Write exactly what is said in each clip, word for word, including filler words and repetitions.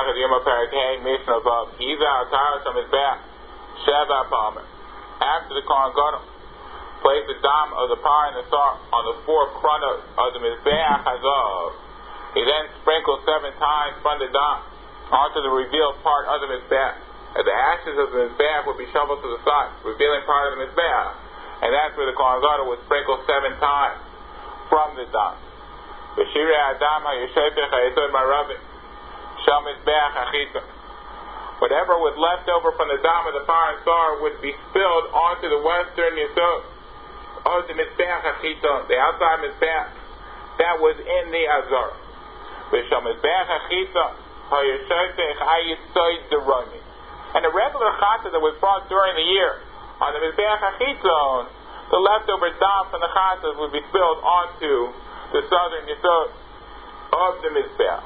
Masechet Yoma Parakeh Mishnah Vav Iza Atara Shamizbeach Sheva Palmer. After the Kohen Gadol place the dam of the par and the sar on the four chronos of the Mizbeach Hazav, he then sprinkles seven times from the dam onto the revealed part of the Mizbeach. And the ashes of the Mizbeach would be shoveled to the side, revealing part of the Mizbeach. And that's where the Kohen Gadol would sprinkle seven times from the dam. V'shirei Adam ha'yeshepech ha'yesod ma'rabi shal Mizbeach ha'chita. Whatever was left over from the dam of the par and sar would be spilled onto the western yesod of the Mizbeach ha'chita, the outside Mizbeach that was in the Azar. V'shal Mizbeach ha'chita ha'yeshepech ha'yesod deroni. And the regular chata that was brought during the year on the Mizbeach HaChitzon, the leftover dam from the chatas would be spilled onto the southern yesod of the Mizbeach.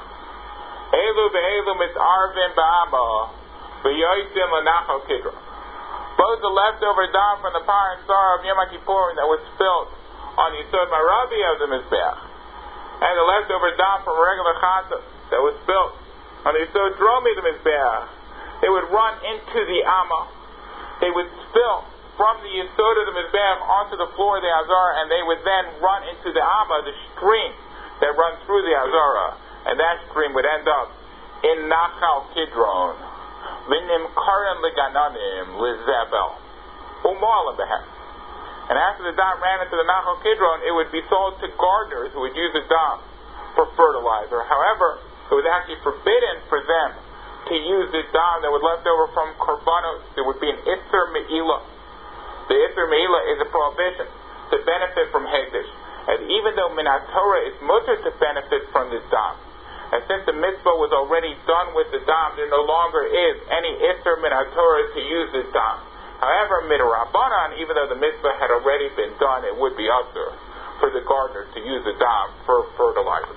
Elu ve'elu mitzarvin ba'ama v'yoysim l'nachal kidron. Both the leftover dam from the par and sar of Yom Kippur that was spilled on the yesod marabi of the Mizbeach, and the leftover dam from a regular chata that was spilled on the yesod dromi of the Mizbeach, they would run into the Amma. They would spill from the Yesod of the Mizbeach onto the floor of the Azara, and they would then run into the Amma, the stream that runs through the Azara, and that stream would end up in Nachal Kidron, Vinim Karan Ligananim Lizabel, Umalim Behem. And after the dam ran into the Nachal Kidron, it would be sold to gardeners who would use the dam for fertilizer. However, it was actually forbidden for them to use the dam that was left over from korbanos. There would be an Isser Me'ilah. The Isser Me'ilah is a prohibition to benefit from Hekdesh. And even though Minat Torah is mutter to benefit from this dam, and since the mitzvah was already done with the dam, there no longer is any Isser Minat Torah to use this dam. However, Midrabanan, even though the mitzvah had already been done, it would be usher for the gardeners to use the dam for fertilizer.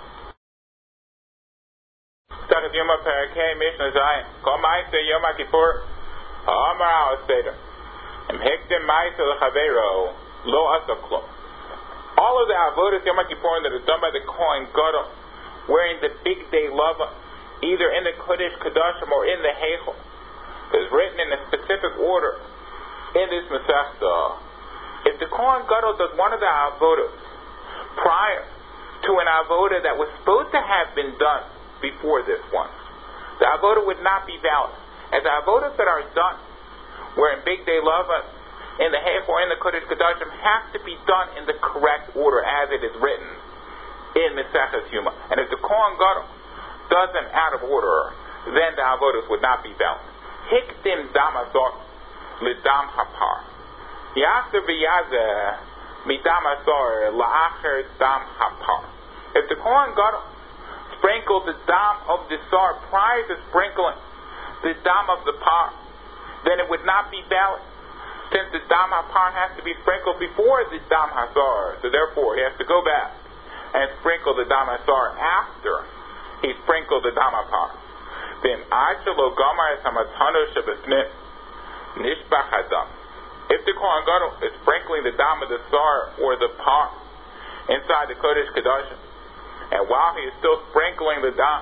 Sechet Yoma Parakeh Mishnah Zayin Kol Ma'aseh Yom Kippur Ha'amar Ha'aseder Im Hikdim Ma'aseh L'Chaveiro Lo Asa Klum. All of the avodas Yom Kippur that is done by the Kohen Gadol wearing the big day lava, either in the Kodesh Kodashim or in the Heichel, is written in a specific order in this Masechta. If the Kohen Gadol does one of the avodas prior to an avodah that was supposed to have been done before this one, the avodah would not be valid. As the avodas that are done, where in Big Day Lava, in the Heich or in the Kodesh Kodashim, have to be done in the correct order as it is written in Maseches Yoma. And if the Kohen Gadol does them out of order, then the avodas would not be valid. Hikdim dam azor lidam hapar. Yasser v'yazeh midam azor la'acher dam hapar. If the Kohen Gadol sprinkled the dam of the sar prior to sprinkling the dam of the par, then it would not be valid, since the dam ha-par has to be sprinkled before the dam ha-sar. So therefore, he has to go back and sprinkle the dam ha-sar after he sprinkled the dam ha-par. V'im ad shelo gamar es hamatano shebefnim nishbach hadam. If the Kohen Gadol is sprinkling the dam of the sar or the par inside the Kodesh Kodashim, and while he is still sprinkling the dam,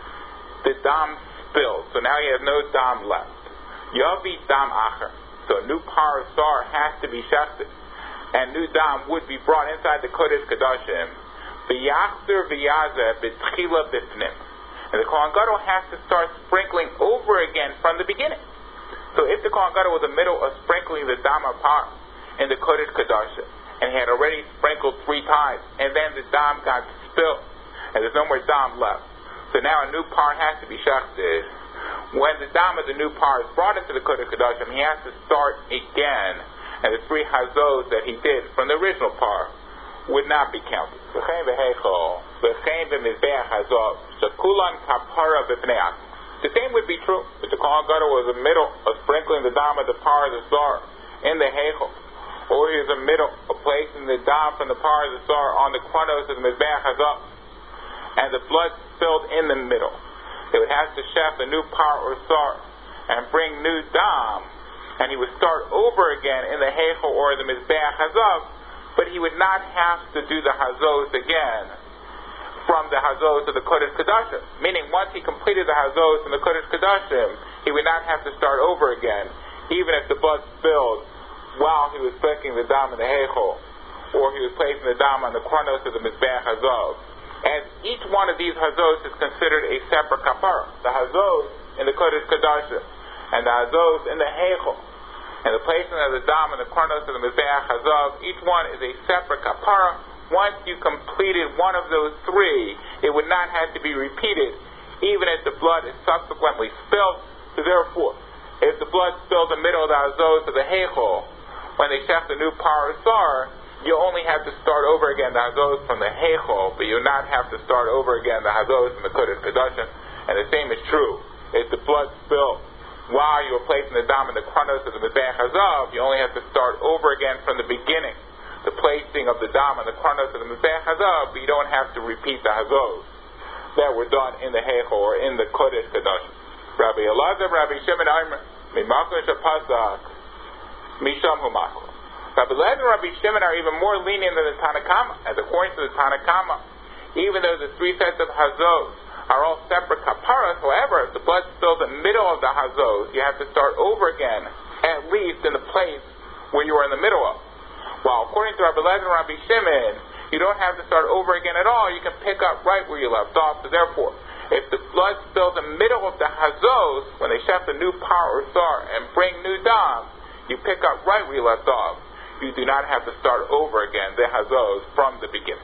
the dam spills. So now he has no dam left. Yavi dam acher. So a new par of sar has to be shechted, and new dam would be brought inside the Kodesh Kodashim. V'yachzer v'yazeh b'tchila b'fnim. And the Kohen Gadol has to start sprinkling over again from the beginning. So if the Kohen Gadol was in the middle of sprinkling the dam of par in the Kodesh Kodashim, and he had already sprinkled three times, and then the dam got spilled, and there's no more dam left. So now a new par has to be shechted. When the dam of the new par is brought into the Kodesh Kodashim, he has to start again, and the three hazos that he did from the original par would not be counted. The same would be true if the Kohen Gadol was in the middle of sprinkling the dam of the par of the sar in the heichel, or he is in the middle of placing the dam from the par of the sar on the chronos of the Mizbeach Hazah, and the blood spilled in the middle. They would have to chef the new par or sar and bring new dam, and he would start over again in the heichel or the Mizbeach Hazah, but he would not have to do the hazos again from the Hazos to the Kodesh Kodashim. Meaning, once he completed the Hazos and the Kodesh Kodashim, he would not have to start over again, even if the blood spilled while he was flicking the dam in the Heichol, or he was placing the dam on the Kronos of the Mizbeach Hazos. As each one of these Hazos is considered a separate kapara. The Hazos in the Kodesh Kodashim, and the Hazos in the Heichol, and the placement of the dam and the Kronos of the Mizbeach Hazos, each one is a separate kapara. Once you completed one of those three, it would not have to be repeated, even if the blood is subsequently spilled. So therefore, if the blood spilled in the middle of the Hazos of the Heichol, when they shech the new parasar, you only have to start over again the Hazos from the Heichol, but you do not have to start over again the Hazos from the Kodesh Kodashim. And the same is true. If the blood spilled while you were placing the dam in the Kronos of the Mizbeach Hazav, you only have to start over again from the beginning, the placing of the dam and the Kronos of the Mizbeach Hazav, but you don't have to repeat the Hazos that were done in the Heichol or in the Kodesh Kodashim. Rabbi Elazar, Rabbi Shimon Aimer, Mimakon Shapasak, Misham Humakon. Rabbi Elazar and Rabbi Shimon are even more lenient than the Tanna Kama, as according to the Tanna Kama, even though the three sets of Hazos are all separate kaparas, however, if the blood spills in the middle of the Hazos, you have to start over again, at least in the place where you were in the middle of. While according to Rabbi Elazar and Rabbi Shimon, you don't have to start over again at all, you can pick up right where you left off. So therefore, if the blood spills in the middle of the Hazos, when they chef the new par or sar and bring new dam, you pick up right where you left off. You do not have to start over again the Hazos from the beginning.